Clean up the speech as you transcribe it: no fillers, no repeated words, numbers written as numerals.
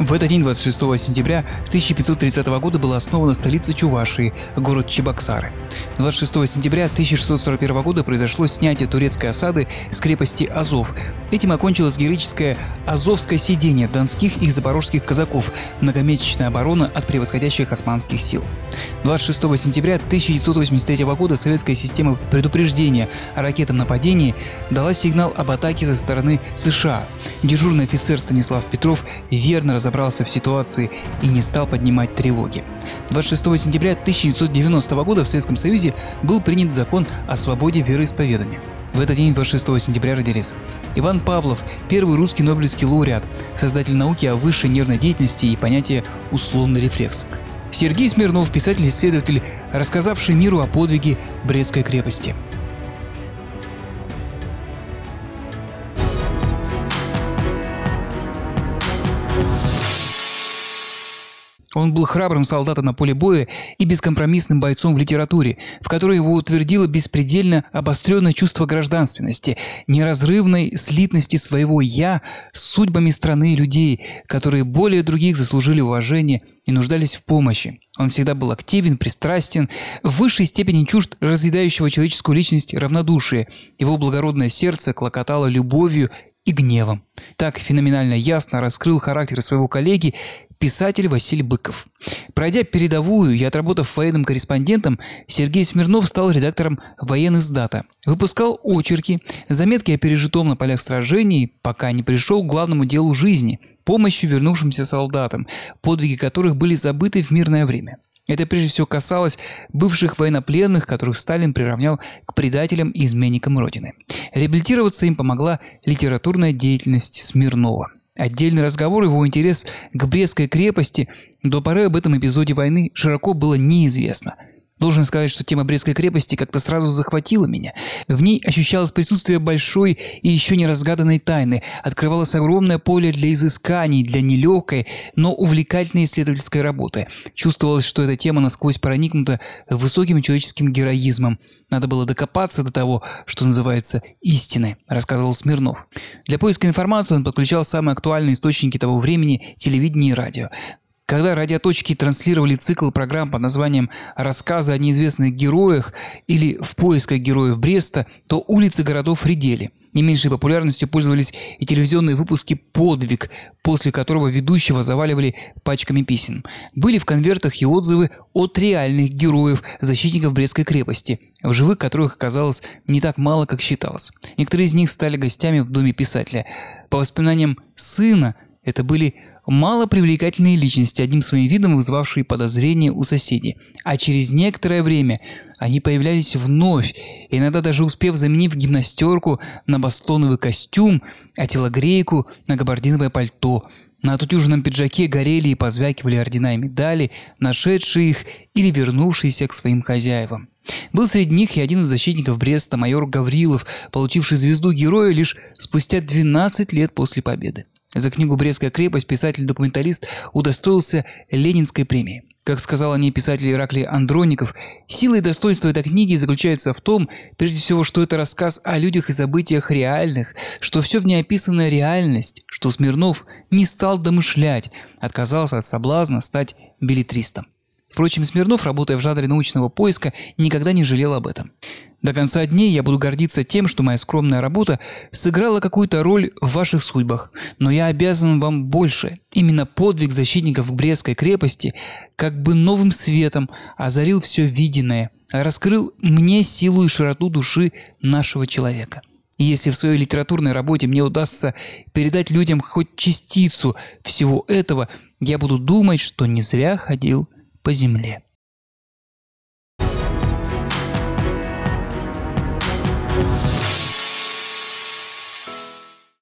В этот день, 26 сентября 1530 года, была основана столица Чувашии, город Чебоксары. 26 сентября 1641 года произошло снятие турецкой осады с крепости Азов. Этим окончилось героическое Азовское сидение донских и запорожских казаков, многомесячная оборона от превосходящих османских сил. 26 сентября 1983 года советская система предупреждения о ракетном нападении дала сигнал об атаке со стороны США. Дежурный офицер Станислав Петров верно разобрался в ситуации и не стал поднимать тревоги. 26 сентября 1990 года в Советском Союзе был принят закон о свободе вероисповедания. В этот день, 26 сентября, родились Иван Павлов, первый русский нобелевский лауреат, создатель науки о высшей нервной деятельности и понятия «условный рефлекс». Сергей Смирнов, писатель-исследователь, рассказавший миру о подвиге Брестской крепости. Он был храбрым солдатом на поле боя и бескомпромиссным бойцом в литературе, в которой его утвердило беспредельно обостренное чувство гражданственности, неразрывной слитности своего «я» с судьбами страны и людей, которые более других заслужили уважения и нуждались в помощи. Он всегда был активен, пристрастен, в высшей степени чужд разъедающего человеческую личность равнодушия. Его благородное сердце клокотало любовью и гневом. Так феноменально ясно раскрыл характер своего коллеги писатель Василий Быков. Пройдя передовую и отработав военным корреспондентом, Сергей Смирнов стал редактором воениздата. Выпускал очерки, заметки о пережитом на полях сражений, пока не пришел к главному делу жизни – помощи вернувшимся солдатам, подвиги которых были забыты в мирное время. Это прежде всего касалось бывших военнопленных, которых Сталин приравнял к предателям и изменникам Родины. Реабилитироваться им помогла литературная деятельность Смирнова. Отдельный разговор, его интерес к Брестской крепости до поры об этом эпизоде войны широко было неизвестно. Должен сказать, что тема Брестской крепости как-то сразу захватила меня. В ней ощущалось присутствие большой и еще не разгаданной тайны. Открывалось огромное поле для изысканий, для нелегкой, но увлекательной исследовательской работы. Чувствовалось, что эта тема насквозь проникнута высоким человеческим героизмом. Надо было докопаться до того, что называется истиной, рассказывал Смирнов. Для поиска информации он подключал самые актуальные источники того времени – телевидение и радио. Когда радиоточки транслировали цикл программ под названием «Рассказы о неизвестных героях» или «В поисках героев Бреста», то улицы городов редели. Не меньшей популярностью пользовались и телевизионные выпуски «Подвиг», после которого ведущего заваливали пачками писем. Были в конвертах и отзывы от реальных героев, защитников Брестской крепости, в живых которых оказалось не так мало, как считалось. Некоторые из них стали гостями в доме писателя. По воспоминаниям сына, это были малопривлекательные личности, одним своим видом вызывавшие подозрения у соседей. А через некоторое время они появлялись вновь, иногда даже успев заменив гимнастерку на бастоновый костюм, а телогрейку на габардиновое пальто. На отутюженном пиджаке горели и позвякивали ордена и медали, нашедшие их или вернувшиеся к своим хозяевам. Был среди них и один из защитников Бреста, майор Гаврилов, получивший звезду героя лишь спустя 12 лет после победы. За книгу «Брестская крепость» писатель-документалист удостоился Ленинской премии. Как сказал о ней писатель Ираклий Андроников, сила и достоинство этой книги заключается в том, прежде всего, что это рассказ о людях и событиях реальных, что все в ней описанная реальность, что Смирнов не стал домышлять, отказался от соблазна стать беллетристом. Впрочем, Смирнов, работая в жанре научного поиска, никогда не жалел об этом. До конца дней я буду гордиться тем, что моя скромная работа сыграла какую-то роль в ваших судьбах, но я обязан вам больше. Именно подвиг защитников Брестской крепости как бы новым светом озарил все виденное, раскрыл мне силу и широту души нашего человека. И если в своей литературной работе мне удастся передать людям хоть частицу всего этого, я буду думать, что не зря ходил по земле.